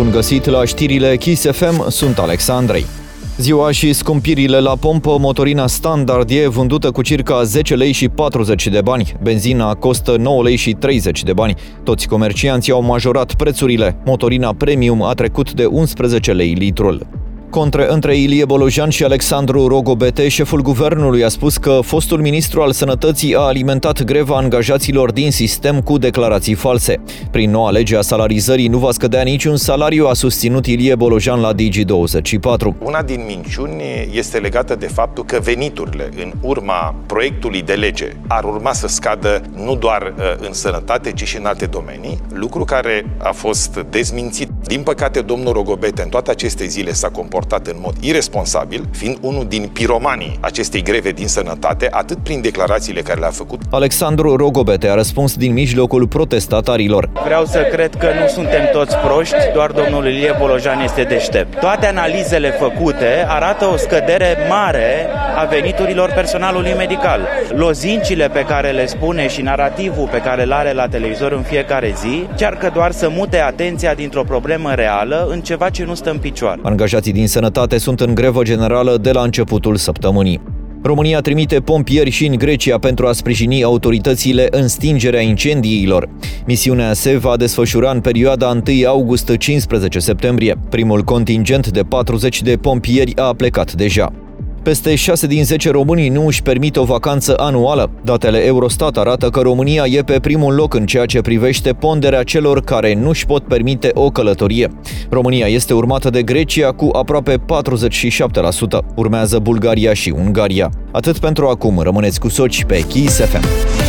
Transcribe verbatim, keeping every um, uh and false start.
Bun găsit la știrile Kiss F M, sunt Alexandrei. Ziua și scumpirile la pompă, motorina standard e vândută cu circa zece lei și patruzeci de bani, benzina costă nouă lei și treizeci de bani. Toți comercianții au majorat prețurile, motorina premium a trecut de unsprezece lei litrul. Contre între Ilie Bolojan și Alexandru Rogobete, șeful guvernului a spus că fostul ministru al sănătății a alimentat greva angajaților din sistem cu declarații false. Prin noua lege a salarizării nu va scădea niciun salariu, a susținut Ilie Bolojan la Digi douăzeci și patru. Una din minciuni este legată de faptul că veniturile în urma proiectului de lege ar urma să scadă nu doar în sănătate, ci și în alte domenii, lucru care a fost dezmințit. Din păcate, domnul Rogobete în toate aceste zile s-a comportat în mod irresponsabil, fiind unul din piromanii acestei greve din sănătate, atât prin declarațiile care le-a făcut. Alexandru Rogobete a răspuns din mijlocul protestatarilor. Vreau să cred că nu suntem toți proști, doar domnul Ilie Bolojan este deștept. Toate analizele făcute arată o scădere mare a veniturilor personalului medical. Lozincile pe care le spune și narativul pe care îl are la televizor în fiecare zi, încearcă doar să mute atenția dintr-o problemă reală în ceva ce nu stă în picioare. Angajații din sănătate sunt în grevă generală de la începutul săptămânii. România trimite pompieri și în Grecia pentru a sprijini autoritățile în stingerea incendiilor. Misiunea se va desfășura în perioada întâi august - cincisprezece septembrie. Primul contingent de patruzeci de pompieri a plecat deja. Peste șase din zece români nu își permit o vacanță anuală. Datele Eurostat arată că România e pe primul loc în ceea ce privește ponderea celor care nu își pot permite o călătorie. România este urmată de Grecia cu aproape patruzeci și șapte la sută. Urmează Bulgaria și Ungaria. Atât pentru acum, rămâneți cu Soci pe Kiss F M.